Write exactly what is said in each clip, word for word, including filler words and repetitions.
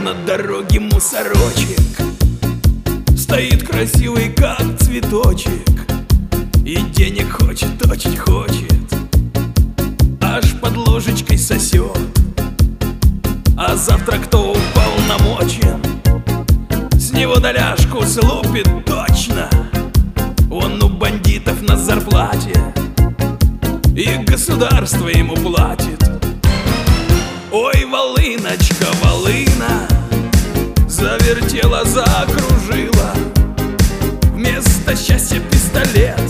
На дороге мусорочек стоит красивый, как цветочек, и денег хочет, очень хочет, аж под ложечкой сосет. А завтра кто уполномочен, с него доляшку слупит точно. Он у бандитов на зарплате, и государство ему платит. Ой, волыночка, волына, завертела, закружила, вместо счастья пистолет,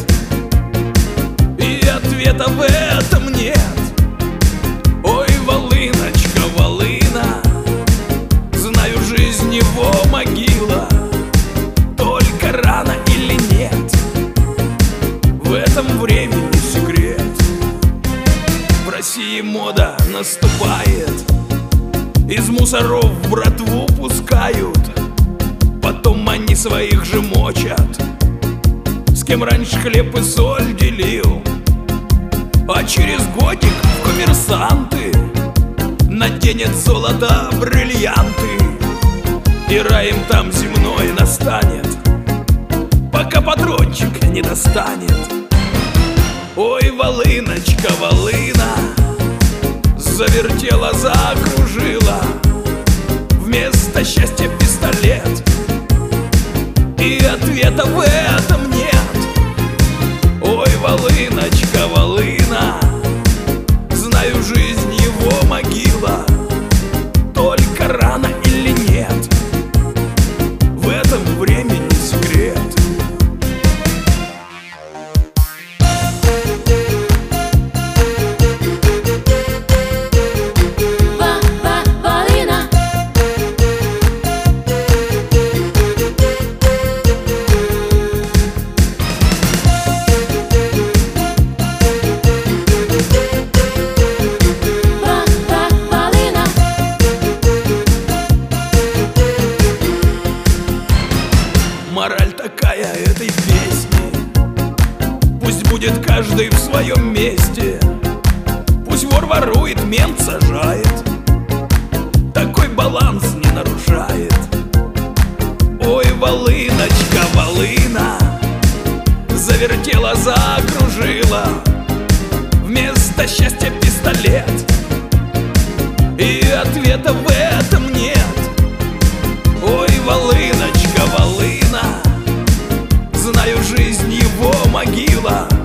и ответа в этом нет. Ой, волыночка, волына, знаю, жизнь его могила, только рано или нет, в этом времени секрет. В России мода наступает, из мусоров братву пускают, потом они своих же мочат, с кем раньше хлеб и соль делил. А через годик в коммерсанты наденет золото, бриллианты, и рай им там земной настанет, пока патрончик не достанет. Ой, волыночка, волына, завертела, закружила, вместо счастья пистолет, и ответа в этом нет. Ой, волыночка, волына, знаю, жизнь его могила, только рано или нет, в этом времени секрет. Мораль такая этой песни: пусть будет каждый в своем месте, пусть вор ворует, мент сажает, такой баланс не нарушает. Ой, волыночка, волына, завертела, закружила, вместо счастья пистолет, и ответа в этом нет. Ой, волыночка, волына, знаю, жизнь его могила,